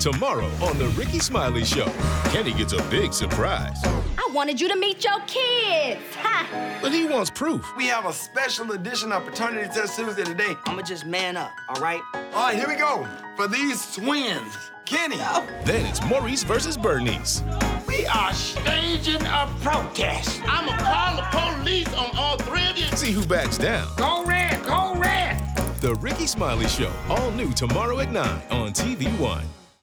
Tomorrow on The Ricky Smiley Show, Kenny gets a big surprise. I wanted you to meet your kids. Ha! But he wants proof. We have a special edition of Paternity Test Tuesday today. I'ma just man up, all right? All right, here we go. For these twins, Kenny. Then it's Maurice versus Bernice. We are staging a protest. I'ma call the police on all three of you. See who backs down. Go red, go red. The Ricky Smiley Show, all new tomorrow at 9 on TV One.